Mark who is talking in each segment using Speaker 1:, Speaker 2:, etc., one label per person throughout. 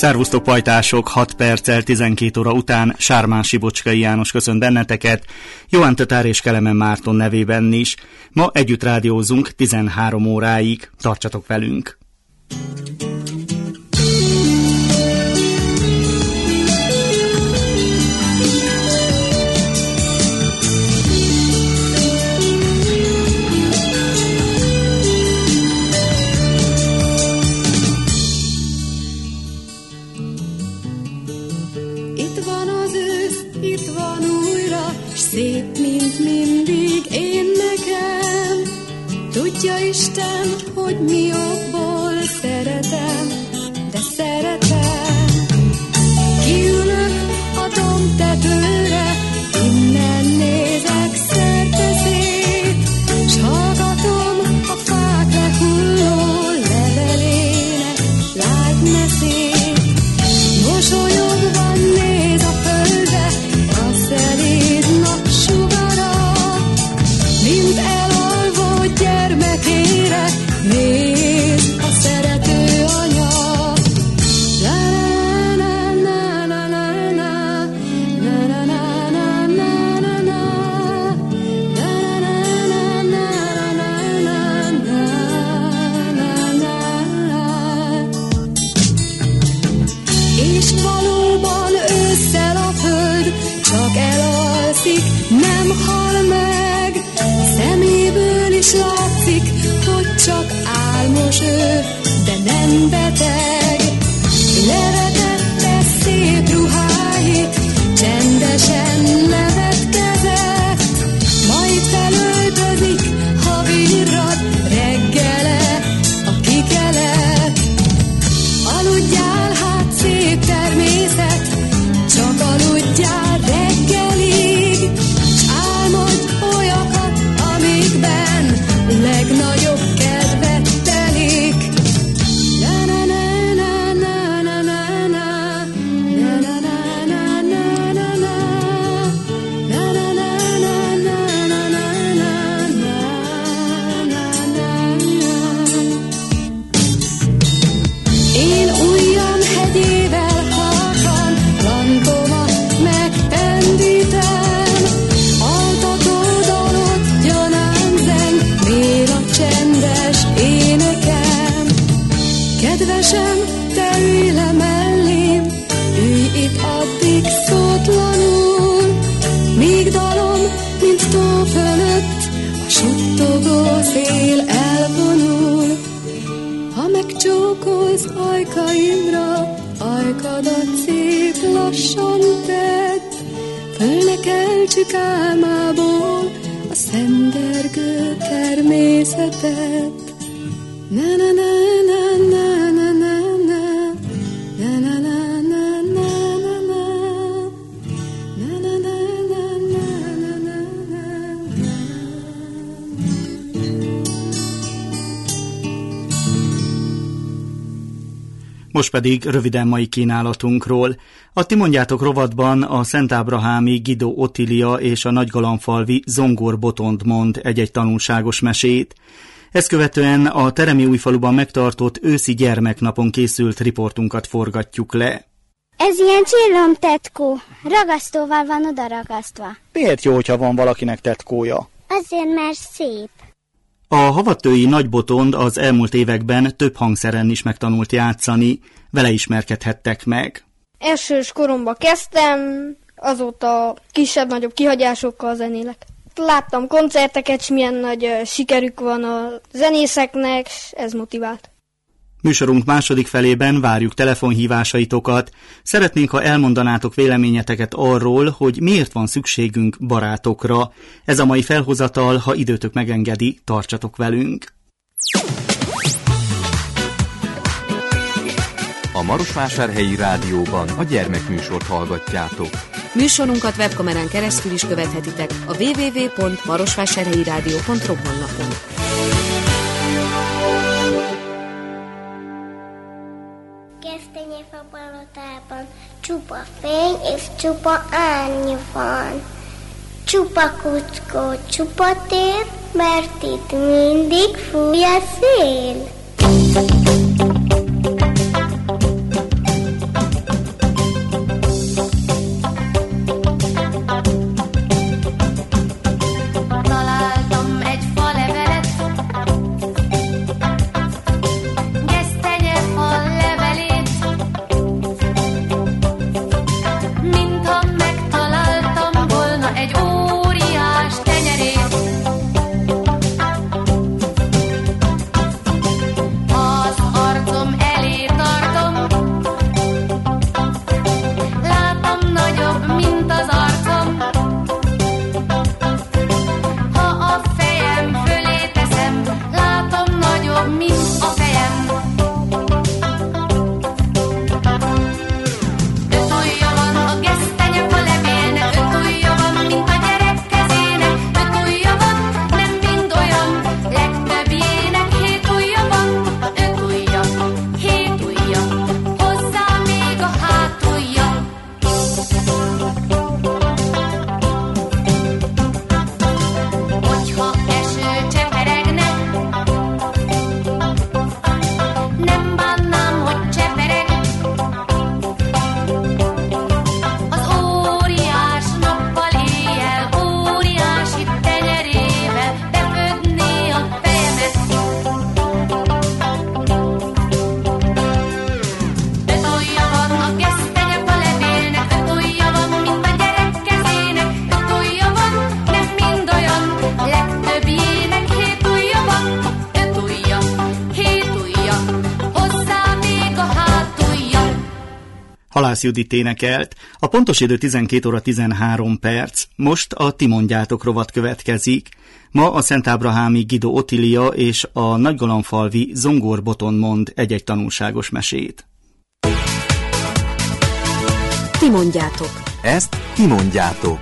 Speaker 1: Szervusztok pajtások, 6 perccel 12 óra után Sármán Sibocskai János köszönt benneteket, Johan Tötár és Kelemen Márton nevében is. Ma együtt rádiózunk 13 óráig, tartsatok velünk!
Speaker 2: Szép, mint mindig én nekem, tudja Isten, hogy mi jobból szeretem, de szeretem. Kiülök a dombtetőre, innen nézek szerteszét, s hallgatom a fákra hulló levelének lágy meszét. Mosolyogva néz a földre, a szelíd napsugara, mint elalvó gyermekére néz a szerető anya. És valóban ősszel a föld csak elalszik, nem hal meg. Szeméből is látszik, hogy csak álmos ő, de nem beteg. Levetette szép ruháit, csendesen nevetkezett, majd felöltözik, ha virrad reggele a kikelet. Aludjál hát, szép természet, csak aludjál reggelig, s álmodj olyakat, amikben legnagyobb kedvet telik. Én ujjam hegyével halkan lantomat megpendítem, altató dalot gyanán zeng, mér a csendes énekem. Kedvesem, te ülj le mellém, ülj itt addig szótlanul, míg dalom, mint tó fölött, a suttogó szél elvonul. Ha megcsókolsz ajkaimra, ajkadat szép lassan tedd, föl ne keltsük álmából a szendergő természetet. Na na na na na na na na na na na na na na na na na.
Speaker 1: Most pedig röviden mai kínálatunkról. A Ti mondjátok rovatban a szentábrahámi Guido Ottilia és a nagygalamfalvi Zongor Botond mond egy-egy tanulságos mesét. Ezt követően a Teremi-Újfaluban megtartott őszi gyermeknapon készült riportunkat forgatjuk le.
Speaker 3: Ez ilyen csillomtetkó, ragasztóval van odaragasztva.
Speaker 1: Miért jó, hogyha van valakinek tetkója?
Speaker 3: Azért, mert szép.
Speaker 1: A havattői Nagy Botond az elmúlt években több hangszeren is megtanult játszani, vele ismerkedhettek meg.
Speaker 4: Elsős koromban kezdtem, azóta kisebb-nagyobb kihagyásokkal zenélek. Láttam koncerteket, és milyen nagy sikerük van a zenészeknek, és ez motivált.
Speaker 1: Műsorunk második felében várjuk telefonhívásaitokat. Szeretnénk, ha elmondanátok véleményeteket arról, hogy miért van szükségünk barátokra. Ez a mai felhozatal, ha időtök megengedi, tartsatok velünk.
Speaker 5: A Marosvásárhelyi Rádióban a gyermekműsort hallgatjátok.
Speaker 6: Műsorunkat webkamerán keresztül is követhetitek a www.marosvásárhelyi-rádió.ru honlapon.
Speaker 3: Gesztenyefa palotában csupa fény és csupa árny van. Csupa kuckó, csupa tér, mert itt mindig fúj a szél.
Speaker 1: Halász Judit énekelt. A pontos idő 12 óra 13 perc. Most a Ti mondjátok rovat következik. Ma a szentábrahámi Guido Otilia és a nagygalamfalvi Zongor Botond mond egy-egy tanulságos mesét.
Speaker 6: Ti mondjátok.
Speaker 5: Ezt ti mondjátok.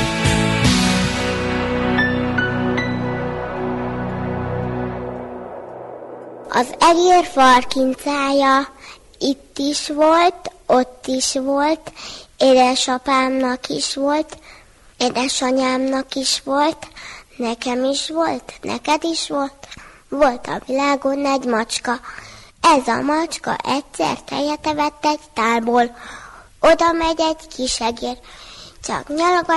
Speaker 3: Az egér farkincája itt is volt, ott is volt, édesapámnak is volt, édesanyámnak is volt, nekem is volt, neked is volt. Volt a világon egy macska. Ez a macska egyszer tejet evett egy tálból. Oda megy egy kis egér, csak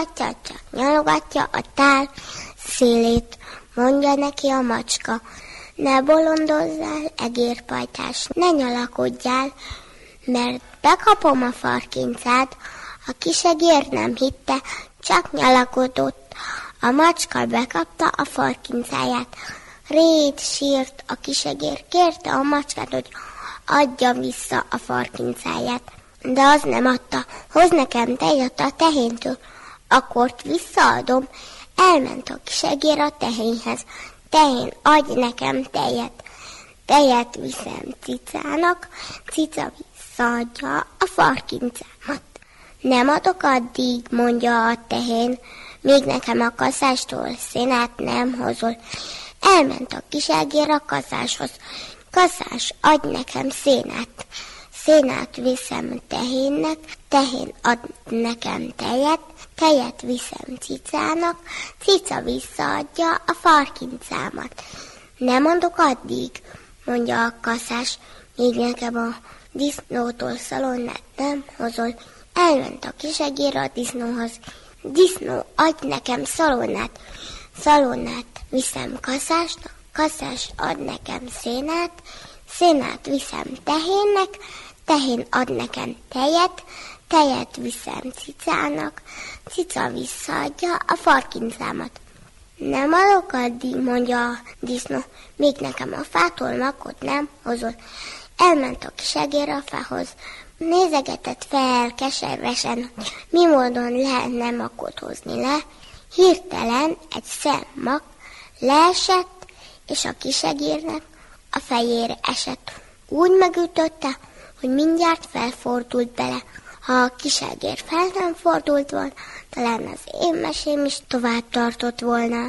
Speaker 3: nyalogatja a tál szélét. Mondja neki a macska: ne bolondozzál, egérpajtás, ne nyalakodjál, mert bekapom a farkincát. A kis egér nem hitte, csak nyalakodott. A macska bekapta a farkincáját. Rét sírt a kis egér, kérte a macskát, hogy adja vissza a farkincáját. De az nem adta. Hoz nekem tejet a tehéntől, akkor visszaadom. Elment a kis egér a tehénhez. Tehén, adj nekem tejet. Tejet viszem cicának, cica visszaadja a farkincámat. Nem adok addig, mondja a tehén, még nekem a kaszástól szénát nem hozol. Elment a kis egér a kaszáshoz. Kaszás, adj nekem szénát. Szénát viszem tehénnek, tehén ad nekem tejet, tejet viszem cicának, cica visszaadja a farkincámat. Nem mondok addig, mondja a kaszás, még nekem a disznótól szalonnát nem hozol. Elment a kis egér a disznóhoz. Disznó, adj nekem szalonnát. Szalonnát viszem kaszásnak, kaszás ad nekem szénát, szénát viszem tehénnek, tehén ad nekem tejet, tejet viszem cicának, cica visszaadja a farkincámat. Nem adok addig, mondja a disznó, még nekem a fától makot nem hozol. Elment a kis egér a fához. Nézegetett fel keservesen, mi módon lehetne makot hozni le. Hirtelen egy szemmak leesett, és a kis egérnek a fejére esett. Úgy megütötte, hogy mindjárt felfordult bele. Ha a kis egér fel nem fordult volna, talán az én mesém is tovább tartott volna.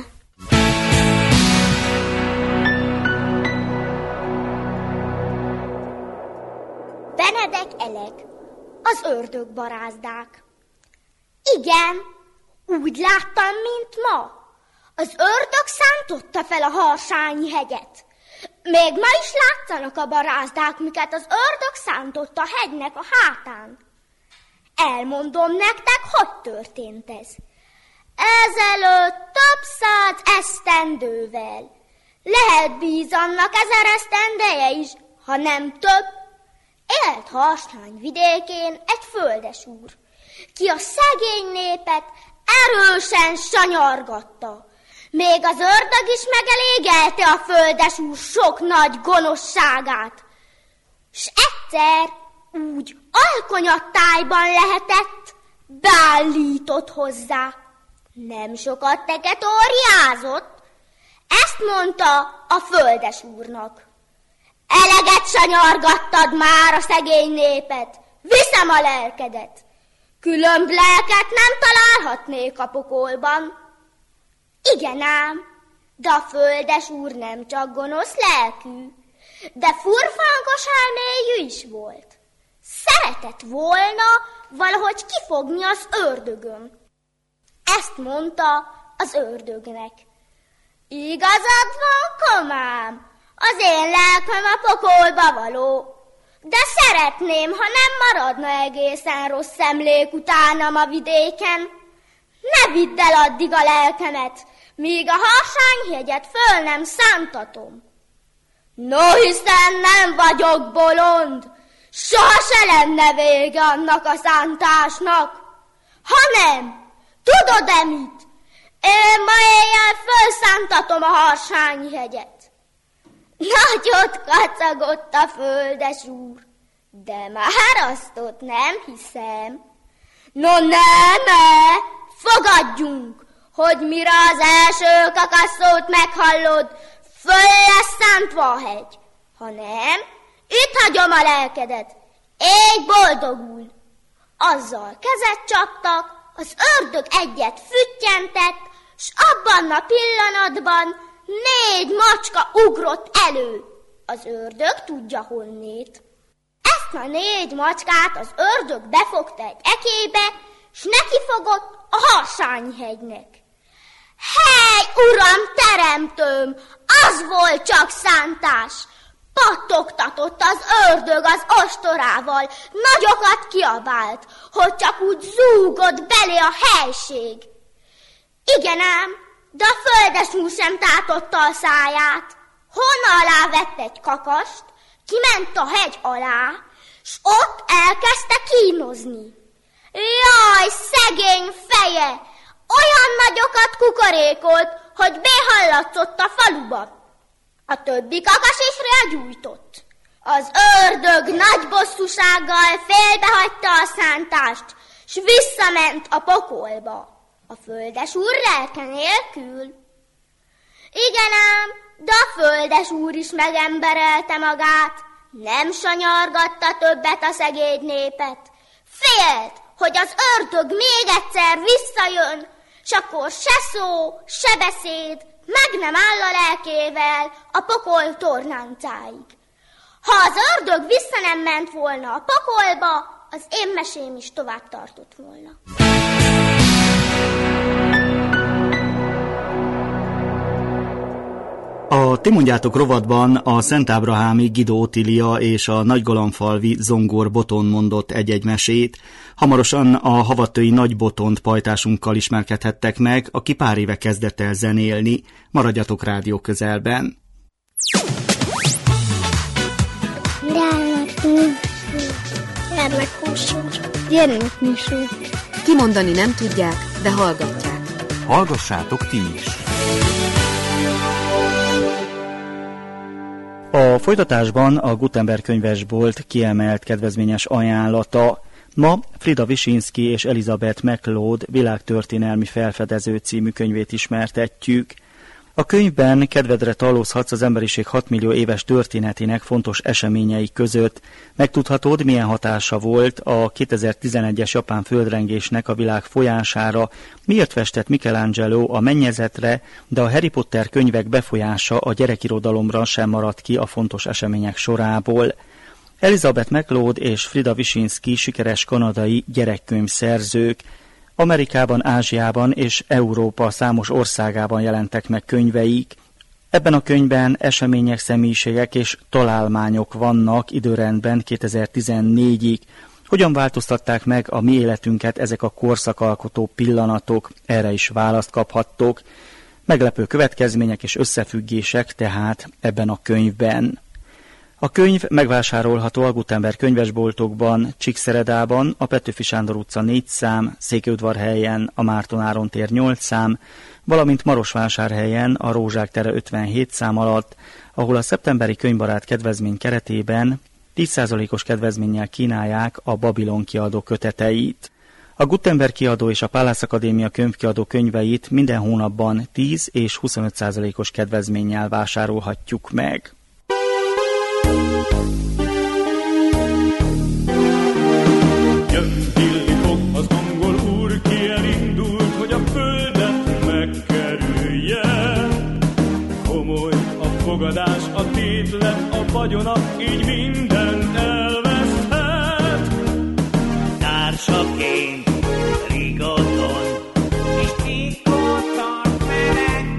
Speaker 7: Benedek Elek, az ördögbarázdák. Igen, úgy láttam, mint ma. Az ördög szántotta fel a Harsányi hegyet. Még ma is látszanak a barázdák, miket az ördög szántott a hegynek a hátán. Elmondom nektek, hogy történt ez. Ezelőtt több száz esztendővel. Lehet bízannak 1000 esztendeje is, ha nem több. Élt Harsányi vidékén egy földesúr, ki a szegény népet erősen sanyargatta. Még az ördög is megelégelte a földesúr sok nagy gonoszságát. S egyszer úgy alkonyattájban lehetett, beállított hozzá. Nem sokat teketóriázott, ezt mondta a földesúrnak. Eleget sanyargattad már a szegény népet, viszem a lelkedet. Különb lelket nem találhatnék a pokolban. Igen ám, de a földesúr nem csak gonosz lelkű, de furfangos elméjű is volt. Szeretett volna valahogy kifogni az ördögön. Ezt mondta az ördögnek. Igazad van, komám, az én lelkem a pokolba való, de szeretném, ha nem maradna egészen rossz emlék utánam a vidéken. Ne vidd el addig a lelkemet, míg a Harsányhegyet föl nem szántatom. No, hiszen nem vagyok bolond, soha se lenne vége annak a szántásnak. Hanem, tudod-e mit? Én ma éjjel fölszántatom a Harsányi hegyet. Nagyot kacagott a földesúr. De már azt ott nem hiszem. No ne, fogadjunk, hogy mire az első kakaszót meghallod, föl lesz szántva a hegy. Ha nem, itt hagyom a lelkedet, ég boldogul. Azzal kezet csaptak, az ördög egyet füttyentett, s abban a pillanatban 4 macska ugrott elő. Az ördög tudja honnét. Ezt a 4 macskát az ördög befogta egy ekébe, s nekifogott a Harsányhegynek. Hely, uram, teremtőm, az volt csak szántás! Pattogtatott az ördög az ostorával, nagyokat kiabált, hogy csak úgy zúgott belé a helység. Igen ám, de a földesúr sem tátotta a száját. Honna alá vett egy kakast, kiment a hegy alá, s ott elkezdte kínozni. Jaj, szegény feje! Olyan nagyokat kukorékolt, hogy behallatszott a faluba. A többi kakas is rágyújtott. Az ördög nagy bosszúsággal félbehagyta a szántást, s visszament a pokolba. A földesúr lelke nélkül. Igen ám, de a földesúr is megemberelte magát, nem sanyargatta többet a szegény népet. Félt, hogy az ördög még egyszer visszajön, s akkor se szó, se beszéd, meg nem áll a lelkével a pokol tornáncáig. Ha az ördög vissza nem ment volna a pokolba, az én mesém is tovább tartott volna.
Speaker 1: A Ti mondjátok rovatban a szentábrahámi Guido Otília és a nagygalamfalvi Zongor Botond mondott egy-egy mesét. Hamarosan a havattői Nagy Botond pajtásunkkal ismerkedhettek meg, aki pár éve kezdett el zenélni. Maradjatok rádió közelben.
Speaker 4: Gyermekműsor.
Speaker 6: Kimondani nem tudják, de hallgatják.
Speaker 5: Hallgassátok ti is!
Speaker 1: A folytatásban a Gutenberg könyvesbolt kiemelt kedvezményes ajánlata. Ma Frida Wyszynski és Elizabeth MacLeod világtörténelmi felfedező című könyvét ismertetjük. A könyvben kedvedre tallózhatsz az emberiség 6 millió éves történetének fontos eseményei között. Megtudhatod, milyen hatása volt a 2011-es japán földrengésnek a világ folyására, miért festett Michelangelo a mennyezetre, de a Harry Potter könyvek befolyása a gyerekirodalomra sem maradt ki a fontos események sorából. Elizabeth MacLeod és Frida Wyszynski sikeres kanadai gyerekkönyvszerzők. Amerikában, Ázsiában és Európa számos országában jelentek meg könyveik. Ebben a könyvben események, személyiségek és találmányok vannak időrendben 2014-ig. Hogyan változtatták meg a mi életünket ezek a korszakalkotó pillanatok? Erre is választ kaphattok. Meglepő következmények és összefüggések tehát ebben a könyvben. A könyv megvásárolható a Gutenberg könyvesboltokban, Csíkszeredában, a Petőfi Sándor utca 4 szám, Székelyudvarhelyen, a Márton Áron tér 8 szám, valamint Marosvásárhelyen, a Rózsák tere 57 szám alatt, ahol a szeptemberi könyvbarát kedvezmény keretében 10%-os kedvezménnyel kínálják a Babilon kiadó köteteit. A Gutenberg kiadó és a Pállász Akadémia könyvkiadó könyveit minden hónapban 10 és 25%-os kedvezménnyel vásárolhatjuk meg.
Speaker 8: Jött Billy az angol úr, ki elindult, hogy a földet megkerülje. Komoly a fogadás, a tétlet, a vagyona, így mindent elveszhet. Társaként rigaton, és titkot tart velem.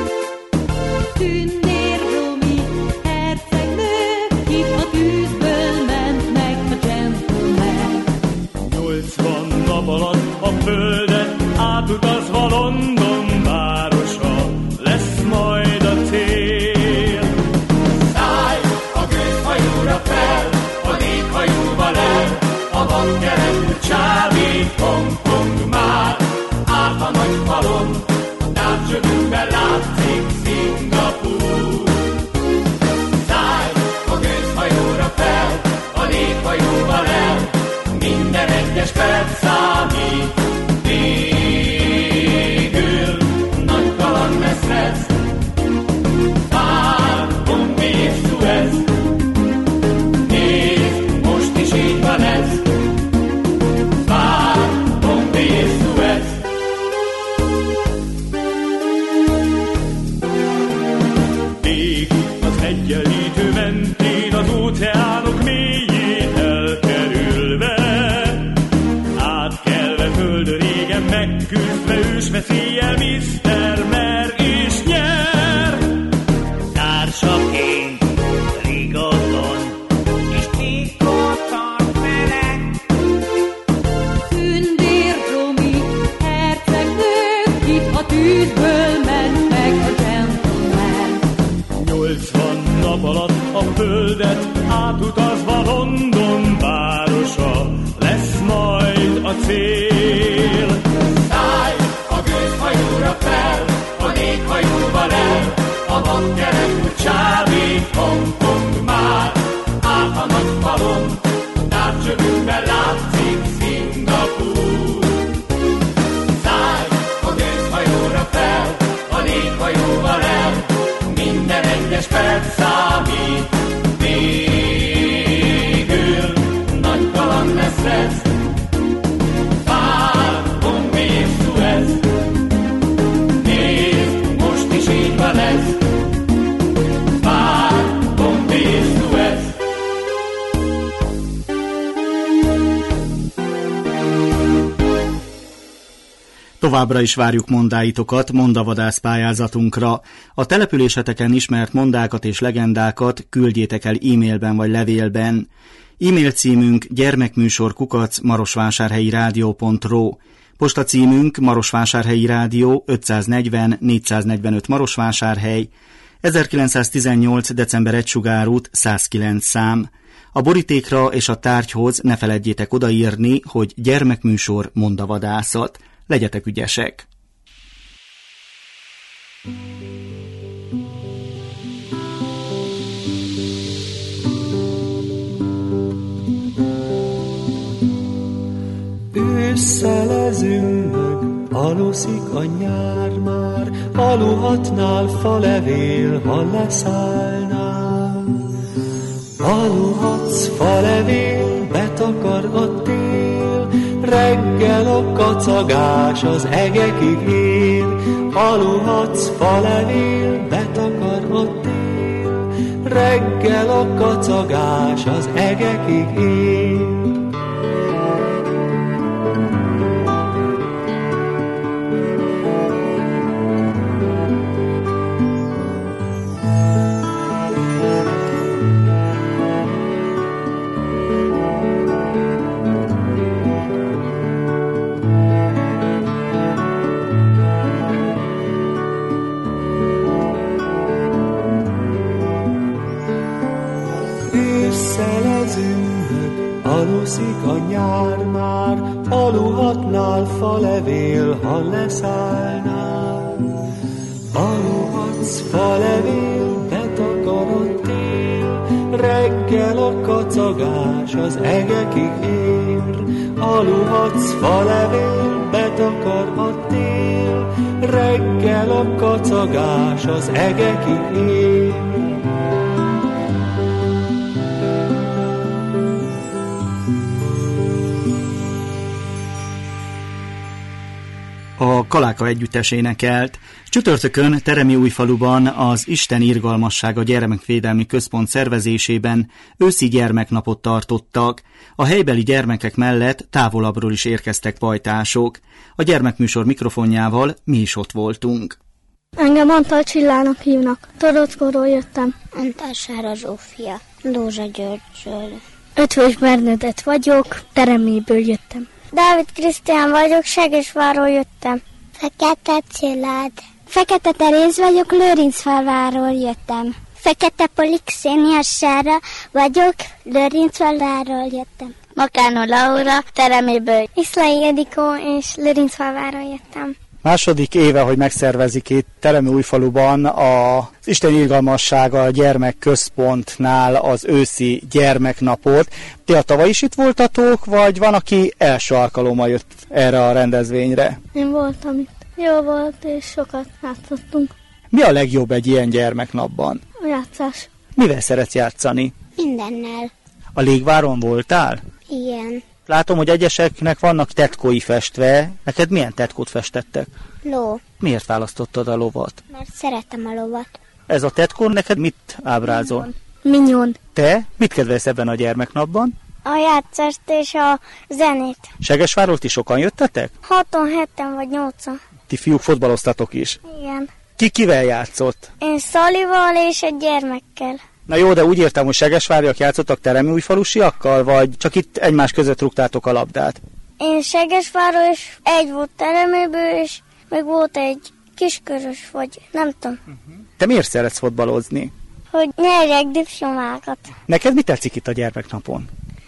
Speaker 2: Tündér Romi, hercegnő, itt a tűzből mentnek a gentleman.
Speaker 8: 80 nap alatt a földet átutazva London városa lesz majd a cél. Szállj a gőzhajóra fel, a léghajóval el, a vadkeretű csábít Hongkong már. Át a nagy falon, távcsövünkben látszik Szingapúr. Szállj a gőzhajóra fel, a léghajóval megküzdve ős veszéllyel Mr. Mer is nyer. Társaként rigodon, és mikor tart vele.
Speaker 2: Tündér Romi, hercegnő, itt a tűzből ment meg a gentleman.
Speaker 8: 80 nap alatt a földet átutazva London városa lesz majd a cél. Szállj a gőzhajóra fel, a léghajóval el, a vadkerekű csávé Hongkong már. Át a nagy falon, távcsövünkben látszik Szingapúr. Szállj a gőzhajóra fel, a léghajóval el, minden egyes perc számít. Végül nagy kaland lesz ez, Pár, Bombay és Suez. Nézd, most is így van ez, Pár, Bombay és Suez.
Speaker 1: Továbbra is várjuk mondáitokat mondavadász pályázatunkra. A településeteken ismert mondákat és legendákat küldjétek el e-mailben vagy levélben. E-mail címünk gyermekműsor@marosvásárhelyi-rádió.ro. Postacímünk Marosvásárhelyi Rádió 540 445 Marosvásárhely, 1918. december 1 Sugár út 109 szám. A borítékra és a tárgyhoz ne feledjétek odaírni, hogy gyermekműsor mondavadászat. Legyetek ügyesek!
Speaker 9: Ősszel ez ünnög, aluszik a nyár már, aluhatnál falevél, ha leszállnál. Aluhatsz falevél, betakar a tél, reggel a kacagás az egekig ér. Aluhatsz falevél, betakar a tél, reggel a kacagás az egekig ér. Aluszik a nyár már, aluhatnál falevél, ha leszállnál. Aluhatsz falevél, betakar a tél, reggel a kacagás az egekig ér. Aluhatsz falevél, betakar a tél, reggel a kacagás az egekig ér.
Speaker 1: A Kaláka együttes énekelt. Csütörtökön Teremiújfaluban az Isten Irgalmassága Gyermekvédelmi Központ szervezésében őszi gyermeknapot tartottak. A helybeli gyermekek mellett távolabbról is érkeztek pajtások. A gyermekműsor mikrofonjával mi is ott voltunk.
Speaker 4: Engem Antal Csillának hívnak. Torockóról jöttem.
Speaker 3: Antal Zsófia, Dózsa Györgyről.
Speaker 4: Ötvös Bernadett vagyok, Tereméből jöttem.
Speaker 3: Dávid Krisztián vagyok, Segesvárról jöttem. Fekete Csillád. Fekete Teréz vagyok, Lőrincfalváról jöttem. Fekete Polikszénia Sára vagyok, Lőrincfalváról jöttem.
Speaker 7: Makánó Laura, Tereméből.
Speaker 4: Iszlai Edikó és Lőrincfalváról jöttem.
Speaker 10: Második éve, hogy megszervezik itt Teremiújfaluban az Isten Irgalmassága Gyermekközpontnál az őszi gyermeknapot. Ti a tavaly is itt voltatok, vagy van, aki első alkalommal jött erre a rendezvényre?
Speaker 4: Én voltam itt. Jó volt, és sokat játszottunk.
Speaker 1: Mi a legjobb egy ilyen gyermeknapban?
Speaker 4: A játszás.
Speaker 1: Mivel szeretsz játszani?
Speaker 3: Mindennel.
Speaker 1: A Légváron voltál?
Speaker 3: Igen.
Speaker 1: Látom, hogy egyeseknek vannak tetkói festve. Neked milyen tetkót festettek?
Speaker 3: Ló.
Speaker 1: Miért választottad a lovat?
Speaker 3: Mert szeretem a lovat.
Speaker 1: Ez a tetkó neked mit ábrázol?
Speaker 4: Mignon.
Speaker 1: Te mit kedvelsz ebben a gyermeknapban?
Speaker 3: A játszást és a zenét.
Speaker 10: Segesvárról ti sokan jöttetek?
Speaker 3: 6-on, 7-en vagy 8-on.
Speaker 10: Ti fiúk fotbaloztatok is.
Speaker 3: Igen.
Speaker 10: Ki kivel játszott?
Speaker 3: Én Szalival és egy gyermekkel.
Speaker 10: Na jó, de úgy értem, hogy segesváriak játszottak teremújfalusiakkal, vagy csak itt egymás között rúgtátok a labdát?
Speaker 3: Én Segesvárról, és egy volt teremőből, és meg volt egy kiskörös, vagy nem tudom.
Speaker 10: Te miért szeretsz fotbalozni?
Speaker 3: Hogy nyerjek diplomákat.
Speaker 10: Neked mi tetszik itt a gyermeknapon?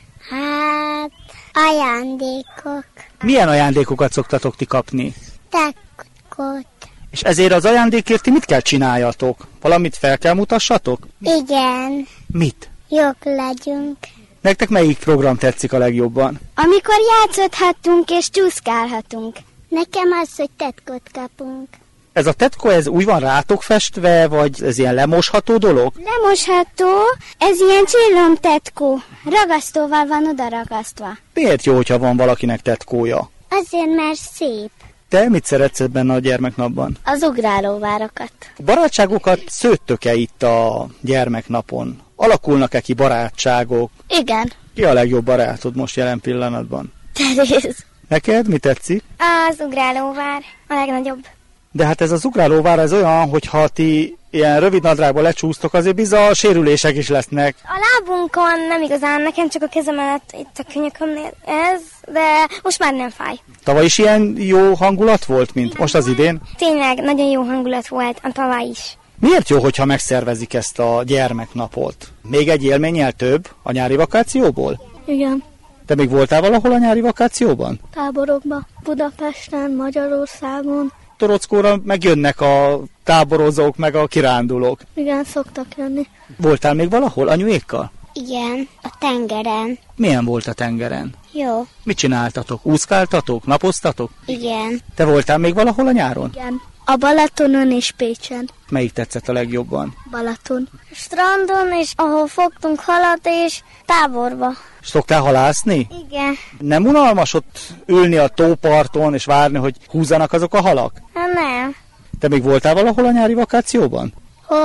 Speaker 3: Hát, ajándékok.
Speaker 10: Milyen ajándékokat szoktatok ti kapni?
Speaker 3: Tekkot.
Speaker 10: És ezért az ajándékért ti mit kell csináljatok? Valamit fel kell mutassatok?
Speaker 3: Igen.
Speaker 10: Mit?
Speaker 3: Jók legyünk.
Speaker 10: Nektek melyik program tetszik a legjobban?
Speaker 3: Amikor játszhattunk és csúszkálhatunk. Nekem az, hogy tetkot kapunk.
Speaker 10: Ez a tetkó, ez úgy van rátok festve, vagy ez ilyen lemosható dolog?
Speaker 3: Lemosható, ez ilyen csillomtetkó. Ragasztóval van oda ragasztva.
Speaker 10: Miért jó, hogyha van valakinek tetkója?
Speaker 3: Azért, mert szép.
Speaker 10: Te mit szeretsz ebben a gyermeknapban?
Speaker 3: Az ugrálóvárokat.
Speaker 10: Barátságokat szőttök-e itt a gyermeknapon? Alakulnak-e ki barátságok?
Speaker 3: Igen.
Speaker 10: Ki a legjobb barátod most jelen pillanatban?
Speaker 3: Teréz.
Speaker 10: Neked mi tetszik?
Speaker 3: Az ugrálóvár a legnagyobb.
Speaker 10: De hát ez az ugrálóvár ez olyan, hogyha ti ilyen rövid nadrágba lecsúsztok, azért bizony sérülések is lesznek.
Speaker 3: A lábunkon nem igazán, nekem csak a kezem alatt itt a könyökömnél ez, de most már nem fáj.
Speaker 10: Tavaly is ilyen jó hangulat volt, mint most az idén?
Speaker 3: Tényleg, nagyon jó hangulat volt a tavaly is.
Speaker 10: Miért jó, hogyha megszervezik ezt a gyermeknapot? Még egy élménnyel több a nyári vakációból?
Speaker 4: Igen.
Speaker 10: Te még voltál valahol a nyári vakációban?
Speaker 4: Táborokba, Budapesten, Magyarországon.
Speaker 10: Torockóra megjönnek a táborozók, meg a kirándulók.
Speaker 4: Igen, szoktak jönni.
Speaker 10: Voltál még valahol anyuékkal?
Speaker 3: Igen, a tengeren.
Speaker 10: Milyen volt a tengeren?
Speaker 3: Jó.
Speaker 10: Mit csináltatok? Úszkáltatok? Napoztatok?
Speaker 3: Igen.
Speaker 10: Te voltál még valahol a nyáron?
Speaker 4: Igen. A Balatonon és Pécsen.
Speaker 10: Melyik tetszett a legjobban?
Speaker 4: Balaton.
Speaker 3: Strandon, és ahol fogtunk halat, és táborba.
Speaker 10: Szoktál halászni?
Speaker 3: Igen.
Speaker 10: Nem unalmas ott ülni a tóparton, és várni, hogy húzzanak azok a halak?
Speaker 3: Nem.
Speaker 10: Te még voltál valahol a nyári vakációban?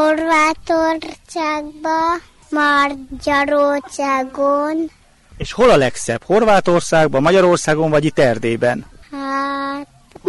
Speaker 3: Horvátországba, Magyarországon.
Speaker 10: És hol a legszebb? Horvátországban, Magyarországon, vagy itt Erdélyben?
Speaker 3: Hát,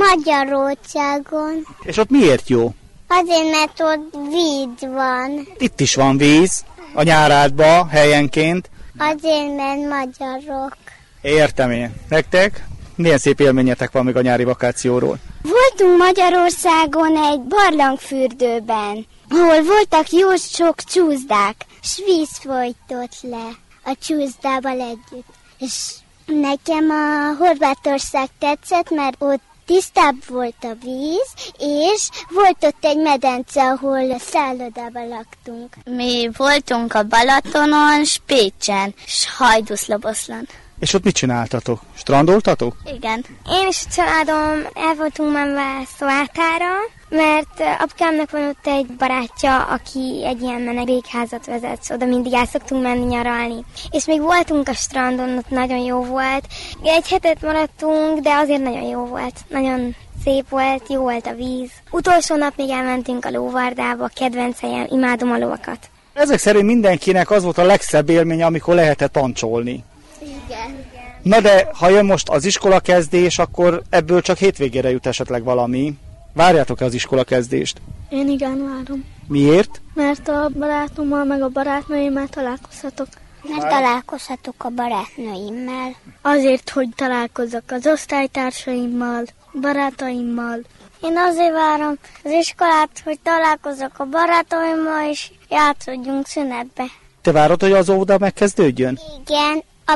Speaker 3: Magyarországon.
Speaker 10: És ott miért jó?
Speaker 3: Azért, mert ott víz van.
Speaker 10: Itt is van víz, a nyárádba helyenként.
Speaker 3: Azért, mert magyarok.
Speaker 10: Értem én. Nektek? Milyen szép élményetek van még a nyári vakációról?
Speaker 3: Voltunk Magyarországon egy barlangfürdőben, ahol voltak jó sok csúszdák, s víz folytott le a csúszdával együtt. És nekem a Horvátország tetszett, mert ott tisztább volt a víz, és volt ott egy medence, ahol a szállodában laktunk.
Speaker 11: Mi voltunk a Balatonon, s Pécsen, s Hajdúszlaboszlán.
Speaker 10: És ott mit csináltatok? Strandoltatok?
Speaker 11: Igen.
Speaker 3: Én és a családom el voltunk menve Szoátára, mert apukámnak van ott egy barátja, aki egy ilyen menedékházat vezet, oda mindig el szoktunk menni nyaralni. És még voltunk a strandon, ott nagyon jó volt. Egy hetet maradtunk, de azért nagyon jó volt. Nagyon szép volt, jó volt a víz. Utolsó nap még elmentünk a lóvardába, kedvenc helyem, imádom a lovakat.
Speaker 10: Ezek szerint mindenkinek az volt a legszebb élménye, amikor lehetett pancsolni.
Speaker 3: Igen.
Speaker 10: Na de, ha jön most az iskolakezdés, akkor ebből csak hétvégére jut esetleg valami. Várjátok-e az iskolakezdést?
Speaker 4: Én igen várom.
Speaker 10: Miért?
Speaker 4: Mert a barátommal meg a barátnőimmel találkozhatok.
Speaker 3: Mert találkozhatok a barátnőimmel.
Speaker 4: Azért, hogy találkozzak az osztálytársaimmal, barátaimmal.
Speaker 3: Én azért várom az iskolát, hogy találkozzak a barátaimmal, és játszodjunk szünetbe.
Speaker 10: Te várod, hogy az óvoda megkezdődjön?
Speaker 3: Igen, a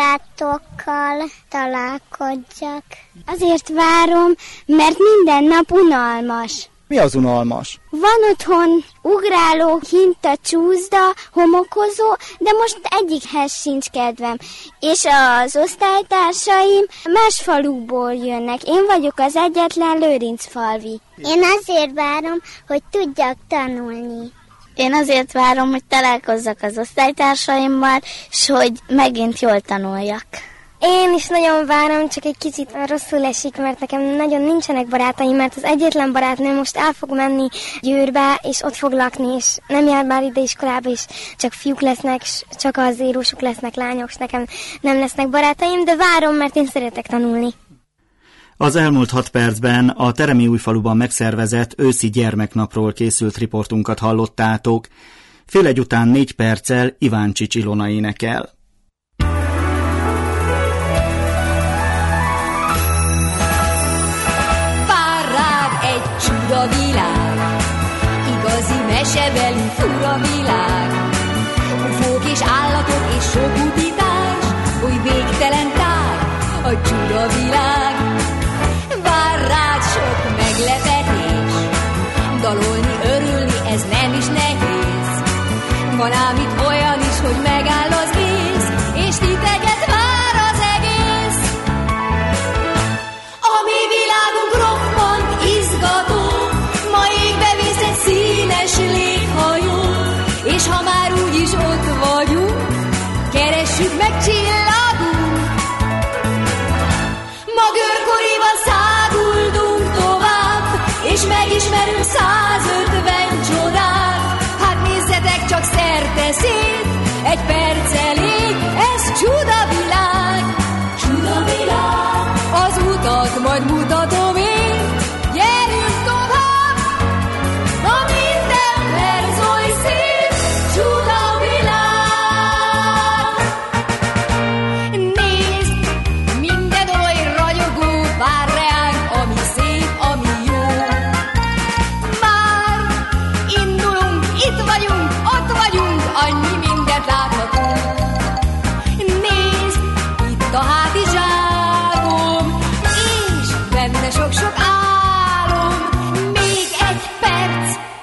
Speaker 3: barátokkal találkozzak. Azért várom, mert minden nap unalmas.
Speaker 10: Mi az unalmas?
Speaker 3: Van otthon ugráló, kint a csúszda, homokozó, de most egyikhez sincs kedvem. És az osztálytársaim más faluból jönnek. Én vagyok az egyetlen Lőrincfalvi. Én azért várom, hogy tudjak tanulni.
Speaker 11: Én azért várom, hogy találkozzak az osztálytársaimmal, és hogy megint jól tanuljak.
Speaker 12: Én is nagyon várom, csak egy kicsit rosszul esik, mert nekem nagyon nincsenek barátaim, mert az egyetlen barátnőm most el fog menni Győrbe, és ott fog lakni, és nem jár már ide iskolába, és csak fiúk lesznek, csak az zérusok lesznek, lányok, és nekem nem lesznek barátaim, de várom, mert én szeretek tanulni.
Speaker 1: Az elmúlt 6 percben a Tereméújfaluban megszervezett őszi gyermeknapról készült riportunkat hallottátok. Fél egy után 4 perccel Iváncsics Ilona énekel.
Speaker 2: Vár rád egy csuda világ, igazi mesebeli fura világ, ufók és állatok és sok utitás, oly végtelen tág a csuda világ. Vár rád sok meglepetés, dalolni, örülni, ez nem is nehéz. Van ám itt olyan is, hogy megáll az ész, és titeket vár az egész. A mi világunk roppant izgató, ma égbe visz egy színes léghajó, és ha már úgyis ott vagyunk, keressük meg csillagunk. Ma görkorival száguldunk tovább, és megismerünk 150 csodát. Hát nézzetek csak szerte szét, egy perc elég, ez csudavilág. Csudavilág, az utat majd mutatom én, gyerünk tovább, na minden perc oly szép, csudavilág. Nézd, minden oly ragyogó, vár reánk, ami szép, ami jó. Már indulunk, itt vagyunk, ott vagyunk, annyi mindent láthatunk. Nézd, itt a hátizsákom, és benne sok-sok álom. Még egy perc,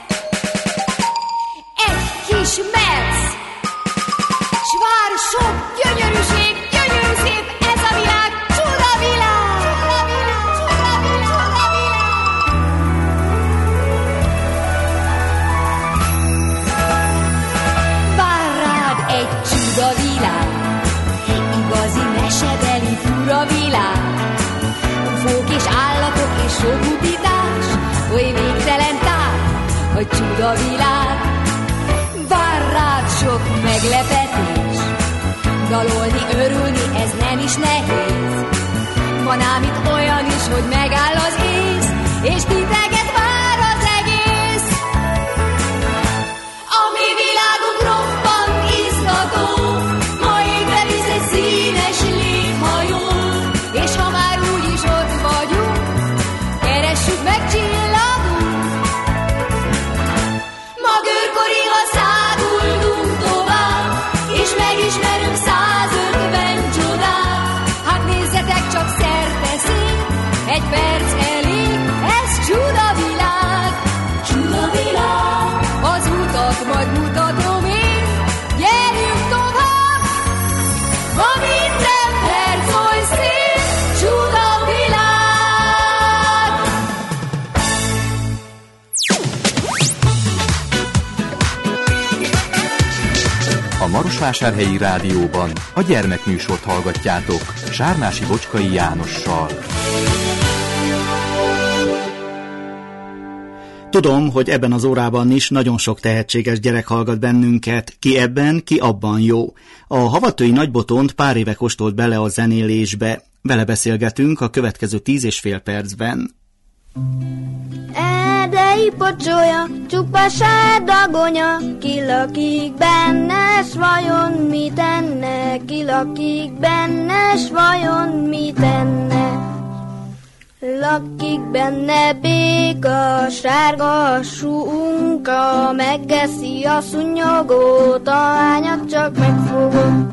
Speaker 2: egy kis merc, s vár sok gyönyörűség, gyönyörű szép, ez a világ, csudavilág. Vár rád egy csudavilág, igazi mesebeli fura világ, ufók és állatok és sok utitás, oly végtelen tág a csudavilág. Vár rád sok meglepetés, dalolni, örülni, ez nem is nehéz. Van ám itt olyan is, hogy megáll az ész, és titeket vár az egész. A mi világunk roppant izgató, ma égbe visz egy színes léghajó, és ha már úgyis ott vagyunk, keressük meg csillagunk. Ma görkorival száguldunk tovább, és megismerünk 150 csodát. Hát nézzetek csak szerte szét, egy perc elég, ez csudavilág. Csudavilág, az utat majd mutatom én, gyerünk tovább, ma minden perc oly szép, csudavilág.
Speaker 5: A Marosvásárhelyi Rádióban a gyermekműsort hallgatjátok Sárnási Bocskai Jánossal.
Speaker 1: Tudom, hogy ebben az órában is nagyon sok tehetséges gyerek hallgat bennünket, ki ebben, ki abban jó. A Havatői Nagybotont pár éve kóstolt bele a zenélésbe. Vele beszélgetünk a következő 10,5 percben.
Speaker 4: Erdei pocsolya, csupa sárdagonya, ki lakik benne, s vajon mit tenne? Ki lakik benne, s vajon mit tenne? Lakik benne béka, sárga sunka, megeszi a szúnyogót, a hányat csak megfogott.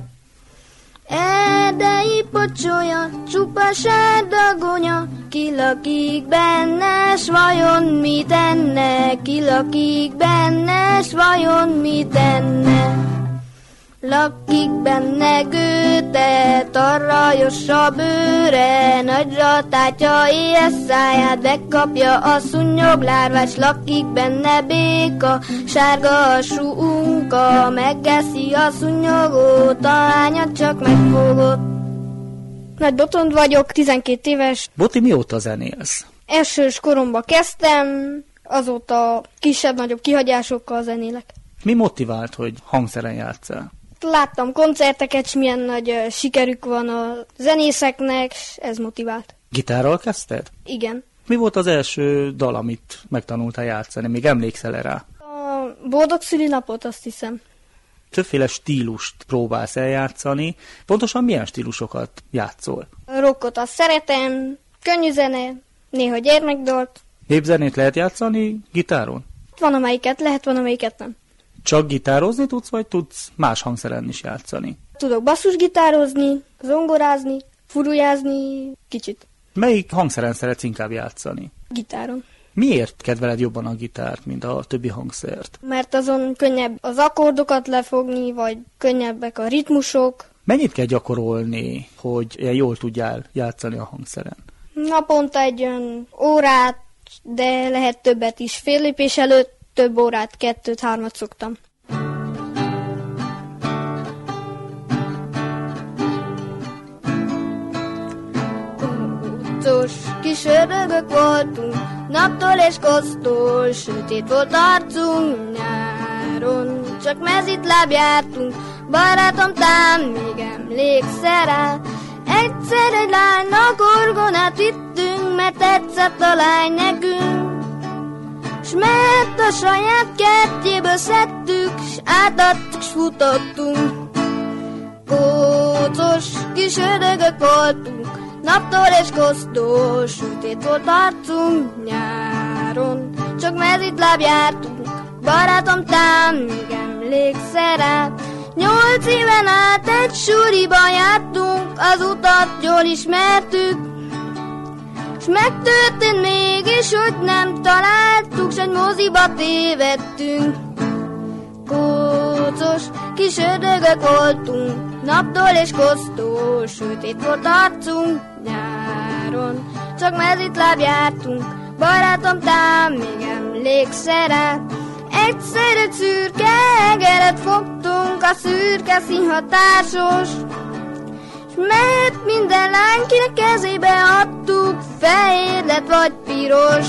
Speaker 4: Erdei pocsolya, csupa sárdagonya, ki lakik benne, s vajon mit tenne? Ki lakik benne, s vajon mit tenne? Lakik benne gőte, tarrajos a bőre, nagyra tátja éhes száját, bekapja a szúnyoglárvát, s lakik benne béka, sárga a sunka, megeszi a szúnyogót, a hányat csak megfogott. Nagy Botond vagyok, 12 éves.
Speaker 10: Boti, mióta zenélsz?
Speaker 4: Elsős koromban kezdtem, azóta kisebb-nagyobb kihagyásokkal zenélek.
Speaker 10: Mi motivált, hogy hangszeren játsszál?
Speaker 4: Láttam koncerteket, és milyen nagy sikerük van a zenészeknek, és ez motivált.
Speaker 10: Gitárral kezdted?
Speaker 4: Igen.
Speaker 10: Mi volt az első dal, amit megtanultál játszani? Még emlékszel rá?
Speaker 4: A Boldog szülinapot, azt hiszem.
Speaker 10: Többféle stílust próbálsz eljátszani. Pontosan milyen stílusokat játszol?
Speaker 4: A rockot azt szeretem, könnyű zene, néha gyermekdalt.
Speaker 10: Népzenét lehet játszani gitáron?
Speaker 4: Van amelyiket lehet, van amelyiket nem.
Speaker 10: Csak gitározni tudsz, vagy tudsz más hangszeren is játszani?
Speaker 4: Tudok basszusgitározni, zongorázni, furujázni, kicsit.
Speaker 10: Melyik hangszeren szeretsz inkább játszani?
Speaker 4: Gitáron.
Speaker 10: Miért kedveled jobban a gitárt, mint a többi hangszert?
Speaker 4: Mert azon könnyebb az akkordokat lefogni, vagy könnyebbek a ritmusok.
Speaker 10: Mennyit kell gyakorolni, hogy ilyen jól tudjál játszani a hangszeren?
Speaker 4: Naponta egy olyan órát, de lehet többet is. Féllépés előtt több órát, 2-3 szoktam. Kócos kis ördögök voltunk, naptól és kosztól, sötét volt arcunk nyáron. Csak mezitláb jártunk, barátom tám még emlékszel rá. Egyszer egy lánynak orgonát vittünk, mert tetszett a lány nekünk. S mert a saját kertjéből szedtük, s átadtuk, s futottunk. Kócos kis ördögök voltunk, naptól és kosztól, sötét volt arcunk nyáron. Csak mezitláb jártunk, barátom tám még emlékszel rá. 8 éven át egy suriban jártunk, az utat jól ismertük. S megtörtént mégis, hogy nem találtuk, s egy moziba tévedtünk. Kócos kis ördögök voltunk, naptól és kosztól, sötét volt arcunk nyáron. Csak mezitláb jártunk, barátom tám még emlékszel rá. Egyszer egy szürke egeret fogtunk, a szürke színhatásos. S mert minden lány kinek kezébe adtuk, fehér lett vagy piros.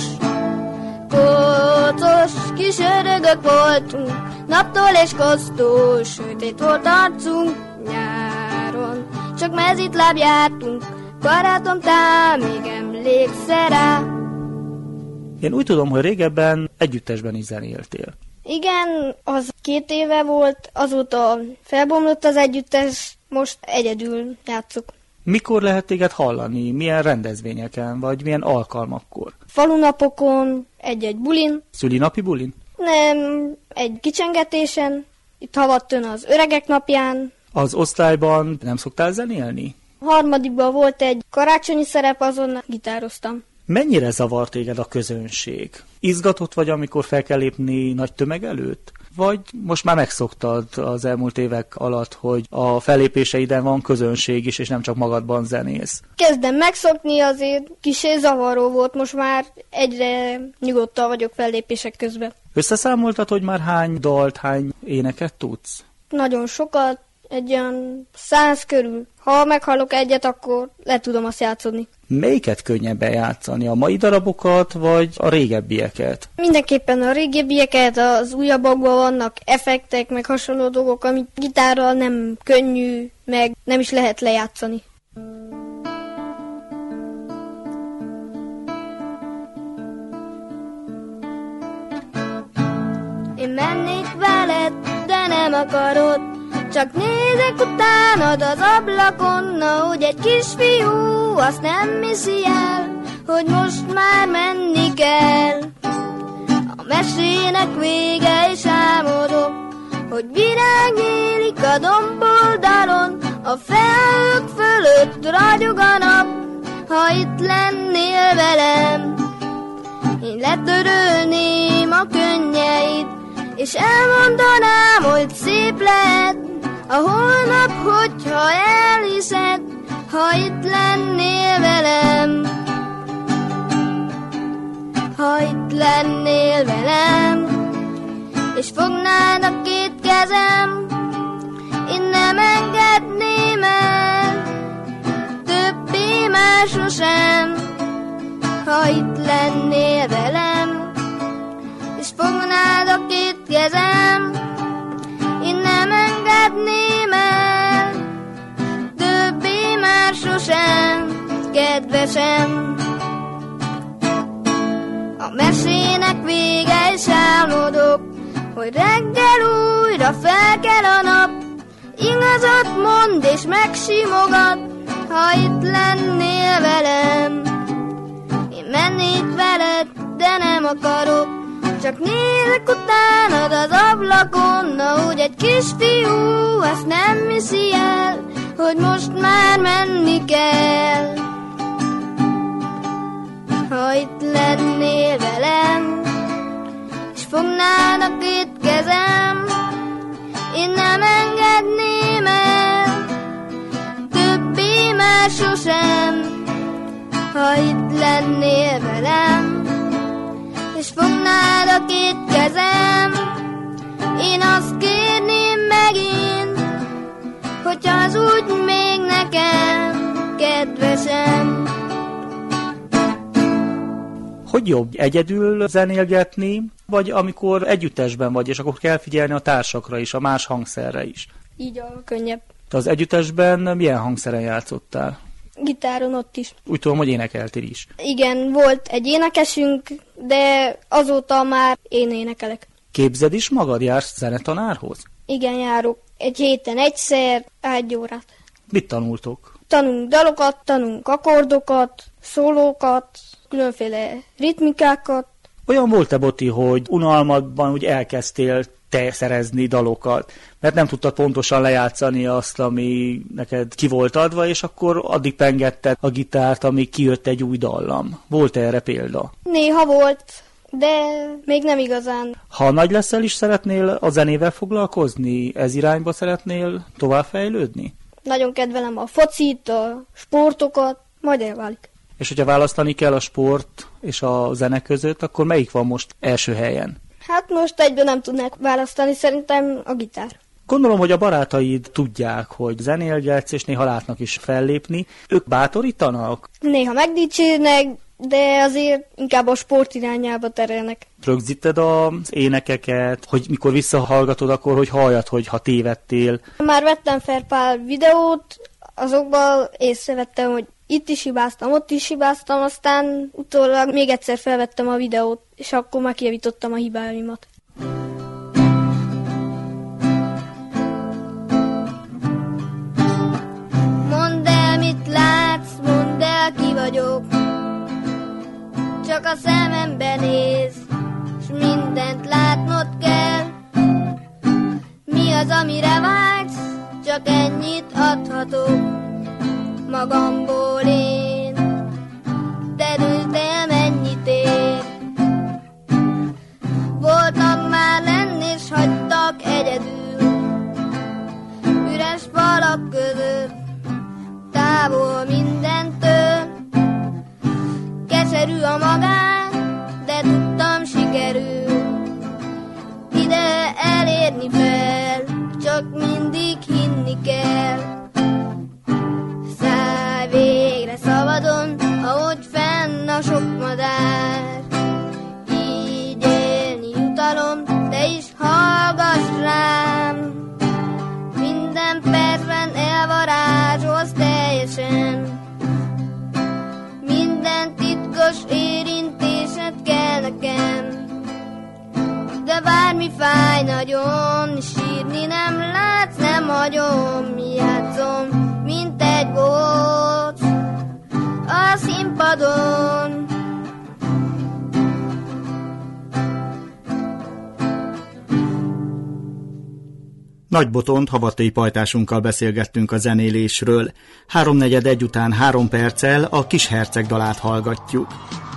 Speaker 4: Kócos kis ördögök voltunk, naptól és kosztól, sötét volt arcunk nyáron. Csak mezitláb jártunk, barátom tám még emlékszel rá.
Speaker 10: Én úgy tudom, hogy régebben együttesben is zenéltél.
Speaker 4: Igen, az 2 éve volt, azóta felbomlott az együttes, most egyedül játszok.
Speaker 10: Mikor lehet téged hallani? Milyen rendezvényeken, vagy milyen alkalmakkor?
Speaker 4: Falunapokon, egy-egy bulin.
Speaker 10: Szülinapi bulin?
Speaker 4: Nem, egy kicsengetésen, itt Havattön az öregek napján.
Speaker 10: Az osztályban nem szoktál zenélni?
Speaker 4: A 3-ban volt egy karácsonyi szerep, azon gitároztam.
Speaker 10: Mennyire zavar téged a közönség? Izgatott vagy, amikor fel kell lépni nagy tömeg előtt? Vagy most már megszoktad az elmúlt évek alatt, hogy a fellépéseiden van közönség is, és nem csak magadban zenész?
Speaker 4: Kezdem megszokni, azért kissé zavaró volt, most már egyre nyugodtabb vagyok fellépések közben.
Speaker 10: Összeszámoltad, hogy már hány dalt, hány éneket tudsz?
Speaker 4: Nagyon sokat, egy olyan 100 körül. Ha meghallok egyet, akkor le tudom azt játszani.
Speaker 10: Melyiket könnyebben játszani? A mai darabokat, vagy a régebbieket?
Speaker 4: Mindenképpen a régebbieket, az újabbakban vannak effektek, meg hasonló dolgok, amit gitárral nem könnyű, meg nem is lehet lejátszani. Én mennék veled, de nem akarod, csak nézek utánad az ablakon, ahogy egy kisfiú azt nem hiszi el, hogy most már menni kell. A mesének vége, és álmodok, hogy virág nyílik a domboldalon, a felhők fölött ragyog a nap, ha itt lennél velem. Én letörölném a könnyeid, és elmondanám, hogy szép lehet a holnap, hogyha elhiszed, ha itt lennél velem. Ha itt lennél velem, és fognád a 2 kezem, én nem engedném el. Több sosem, ha itt lennél velem, és fognád a két kezem, én nem engedném el, többé már sosem, kedvesem. A mesének vége, és álmodok, hogy reggel újra felkel a nap. Igazat mond és megsimogat, ha itt lennél velem. Én mennék veled, de nem akarok, csak nézek utánad az ablakon. Na úgy egy kisfiú azt nem hiszi el, hogy most már menni kell. Ha itt lennél velem, és fognád a két kezem, én nem engedném el, többé már sosem. Ha itt lennél velem, és fognád a két kezem, én azt kérném megint, hogyha az úgy még nekem, kedvesem.
Speaker 10: Hogy jobb, egyedül zenélgetni, vagy amikor együttesben vagy, és akkor kell figyelni a társakra is, a más hangszerre is?
Speaker 4: Így a könnyebb.
Speaker 10: Te az együttesben milyen hangszeren játszottál?
Speaker 4: Gitáron ott is.
Speaker 10: Úgy tudom, hogy énekeltél is.
Speaker 4: Igen, volt egy énekesünk, de azóta már én énekelek.
Speaker 10: Képzed is magad, jársz zenetanárhoz?
Speaker 4: Igen, járok. Egy héten egyszer, 1 órát.
Speaker 10: Mit tanultok?
Speaker 4: Tanulunk dalokat, tanulunk akkordokat, szólókat, különféle ritmikákat.
Speaker 10: Olyan volt-e, Boti, hogy unalmadban úgy elkezdtél te szerezni dalokat, mert nem tudtad pontosan lejátszani azt, ami neked ki volt adva, és akkor addig pengetted a gitárt, amíg kijött egy új dallam. Volt erre példa?
Speaker 4: Néha volt, de még nem igazán.
Speaker 10: Ha nagy leszel is szeretnél a zenével foglalkozni, ez irányba szeretnél továbbfejlődni?
Speaker 4: Nagyon kedvelem a focit, a sportokat, majd elválik.
Speaker 10: És hogyha választani kell a sport és a zene között, akkor melyik van most első helyen?
Speaker 4: Hát most egyben nem tudnák választani, szerintem a gitár.
Speaker 10: Gondolom, hogy a barátaid tudják, hogy zenélgetsz, és néha látnak is fellépni. Ők bátorítanak?
Speaker 4: Néha megdicsérnek, de azért inkább a sport irányába terelnek.
Speaker 10: Rögzíted az énekeket, hogy mikor visszahallgatod, akkor hogy halljad, hogy ha tévedtél?
Speaker 4: Már vettem fel pár videót, azokban észrevettem, hogy itt is hibáztam, ott is hibáztam, aztán utólag még egyszer felvettem a videót, és akkor már kijavítottam a hibáimat. Mondd el, mit látsz, mondd el, ki vagyok. Csak a szemembe néz, s mindent látnod kell. Mi az, amire vágysz, csak ennyit adhatok magamból én. Te döntsd el, mennyit ér. Voltak már lenn, és hagytak egyedül, üres falak között, távol mindentől. Keserű a magán, de tudtam, sikerül ide elérni fel, csak mindig hinni kell. Szállj végre szabadon, ahogy fenn a sok madár. Így élni jutalom, te is hallgass rám. Minden percben elvarázsolsz teljesen, minden titkos érintésed kell nekem. De bármi fáj nagyon, sírni nem látsz, nem hagyom, játszom, mint egy bóc a színpadon.
Speaker 1: Nagy Botont, Havatai pajtásunkkal beszélgettünk a zenélésről. 3:45 után 3 perccel a Kis Herceg dalát hallgatjuk.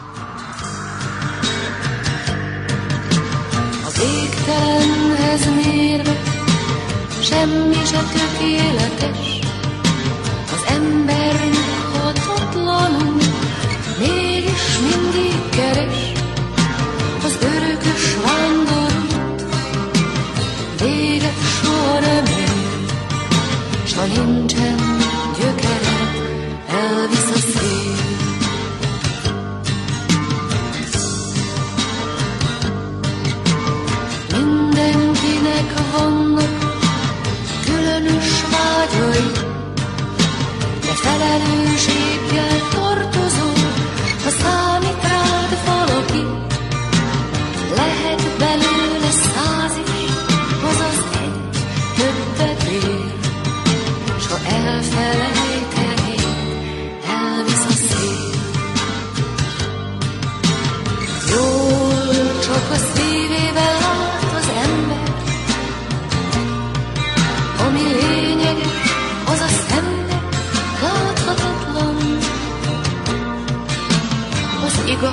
Speaker 13: Az égtelenhez mérve semmi se tökéletes, az ember nyughatatlanul mégis mindig keres. Az örökös vándorút véget soha nem ér, s ha nincsen gyökere, elvisz a szél.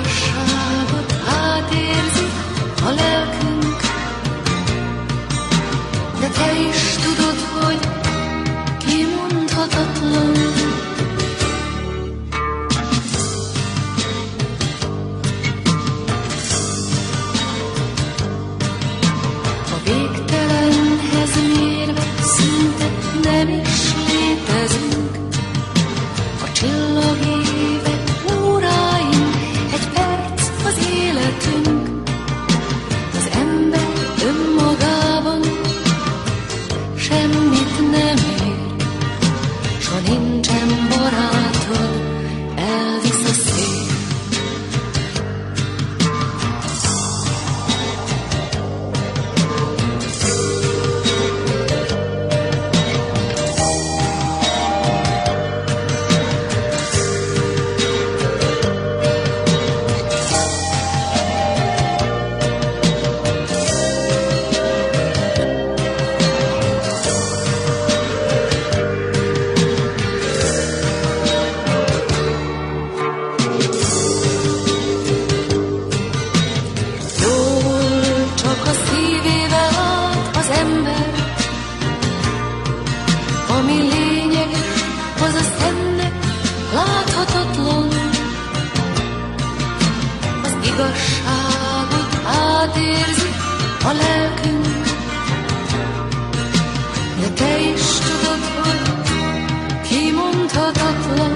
Speaker 13: igazságot átérzi a lelkünk, de te is tudod, hogy kimondhatatlan. A végtelenhez mérve szinte nem is létezünk. A csillagévek óráin egy perc az életünk. Az ember önmagában semmit nem ér, s ha nincsen barátod, elvisz a szél. Igazságot átérzi a lelkünk, de te is tudod, hogy kimondhatatlan.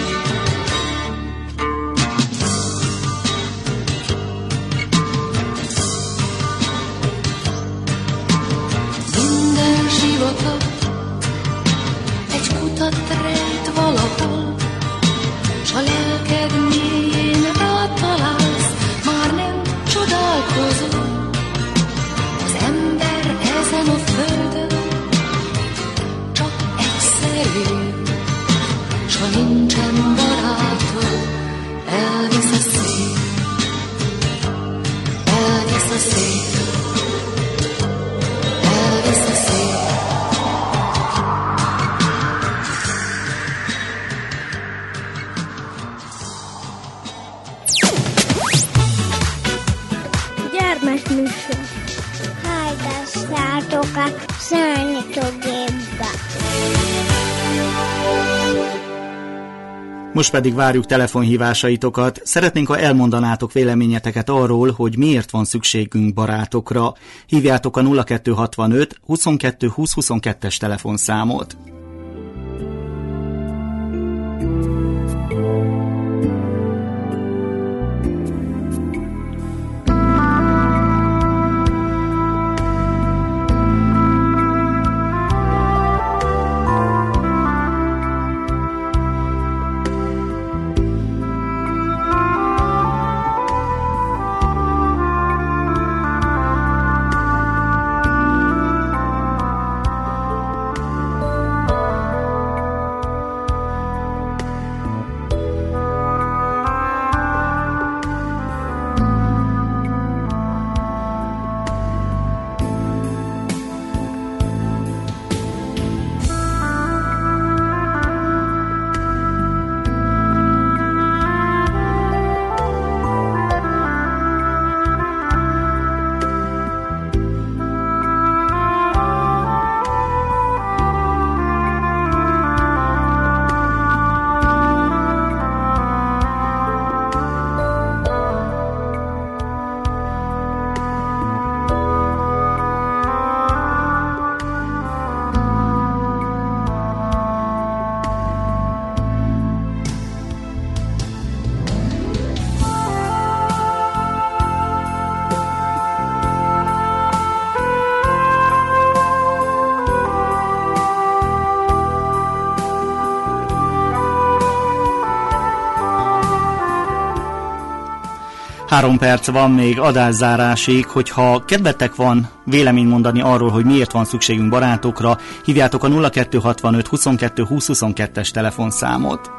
Speaker 13: Minden sivatag egy kutat rejt valahol, s a lelked mélyén rátalálsz, már nem csodálkozol. Az ember ezen a földön csak egyszerű, s ha nincsen barátod, elvisz a szél, elvisz a szél, elvisz a szél.
Speaker 3: Gyermekműsor. Hallgassátok a Szörnyetőgépbe.
Speaker 1: Most pedig várjuk telefonhívásaitokat. Szeretnénk, ha elmondanátok véleményeteket arról, hogy miért van szükségünk barátokra. Hívjátok a 0265 22 20 22-es telefonszámot. Három perc van még adászárásig, hogyha kedvetek van véleményt mondani arról, hogy miért van szükségünk barátokra, hívjátok a 0265 22 20 22-es telefonszámot.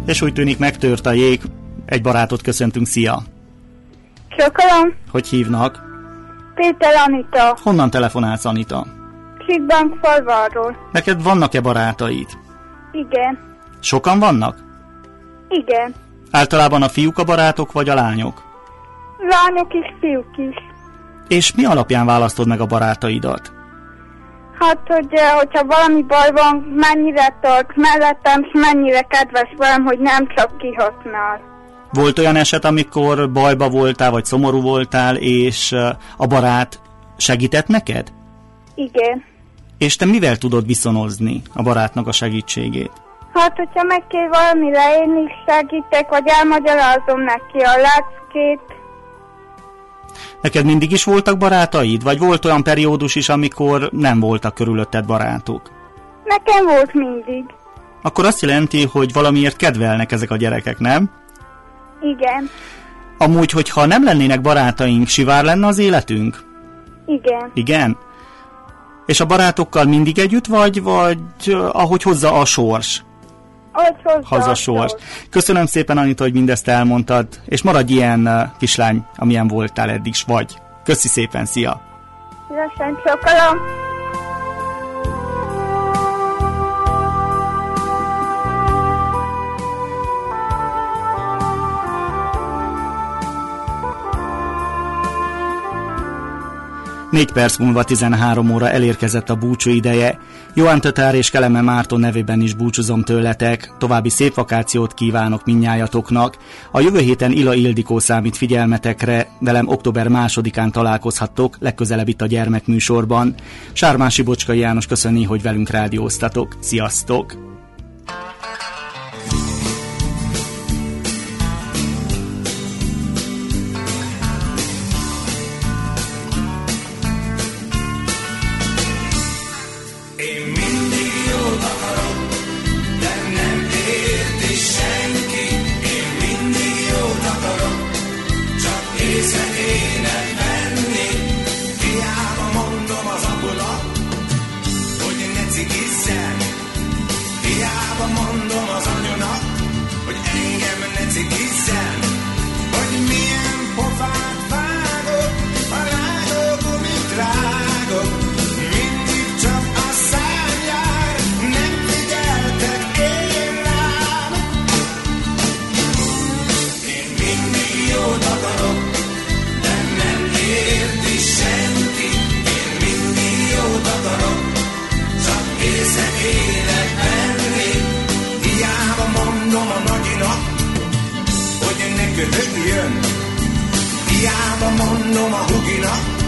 Speaker 1: És úgy tűnik megtört a jég. Egy barátot köszöntünk, szia!
Speaker 14: Sokalom.
Speaker 1: Hogy hívnak?
Speaker 14: Péter Anita.
Speaker 1: Honnan telefonálsz, Anita?
Speaker 14: Síkbankfalváról.
Speaker 1: Neked vannak-e barátaid?
Speaker 14: Igen.
Speaker 1: Sokan vannak?
Speaker 14: Igen.
Speaker 1: Általában a fiúk a barátok, vagy a lányok?
Speaker 14: Lányok is, fiúk is.
Speaker 1: És mi alapján választod meg a barátaidat?
Speaker 14: Hát, hogyha valami baj van, mennyire tart mellettem, és mennyire kedves velem, hogy nem csak kihasznál.
Speaker 1: Volt olyan eset, amikor bajba voltál, vagy szomorú voltál, és a barát segített neked?
Speaker 14: Igen.
Speaker 1: És te mivel tudod viszonozni a barátnak a segítségét?
Speaker 14: Hát, hogyha meg kell valami leírni, segítek, vagy elmagyarázom neki a leckét.
Speaker 1: Neked mindig is voltak barátaid? Vagy volt olyan periódus is, amikor nem voltak körülötted barátok?
Speaker 14: Nekem volt mindig.
Speaker 1: Akkor azt jelenti, hogy valamiért kedvelnek ezek a gyerekek, nem?
Speaker 14: Igen.
Speaker 1: Amúgy, hogyha nem lennének barátaink, sivár lenne az életünk?
Speaker 14: Igen.
Speaker 1: Igen? És a barátokkal mindig együtt vagy ahogy hozza a sors?
Speaker 14: Ahogy hozza
Speaker 1: a sors. Köszönöm szépen, Anita, hogy mindezt elmondtad, és maradj ilyen kislány, amilyen voltál eddig is vagy. Köszi szépen, szia!
Speaker 14: Szívesen, sokalom!
Speaker 1: Négy perc múlva 13 óra elérkezett a búcsú ideje. Johan Tötár és Keleme Márton nevében is búcsúzom tőletek. További szép vakációt kívánok mindnyájatoknak. A jövő héten Ila Ildikó számít figyelmetekre. Velem október 2-án találkozhattok, legközelebb itt a gyermekműsorban. Sármási Bocskai János köszöni, hogy velünk rádióztatok. Sziasztok!
Speaker 15: Hiába mondom a huginak,